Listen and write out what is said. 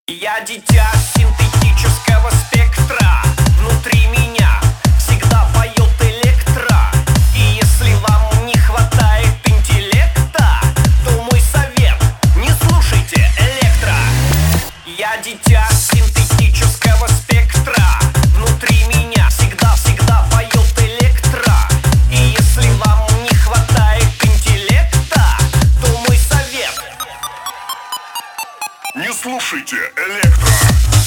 Я дитя синтетического спектра. Внутри меня всегда поет электро. И если вам не хватает интеллекта, то мой совет: не слушайте электро. Я дитя синтетического спектра. Внутри меня всегда поет электро. И если вам не хватает интеллекта, то мой совет: не слушайте электро.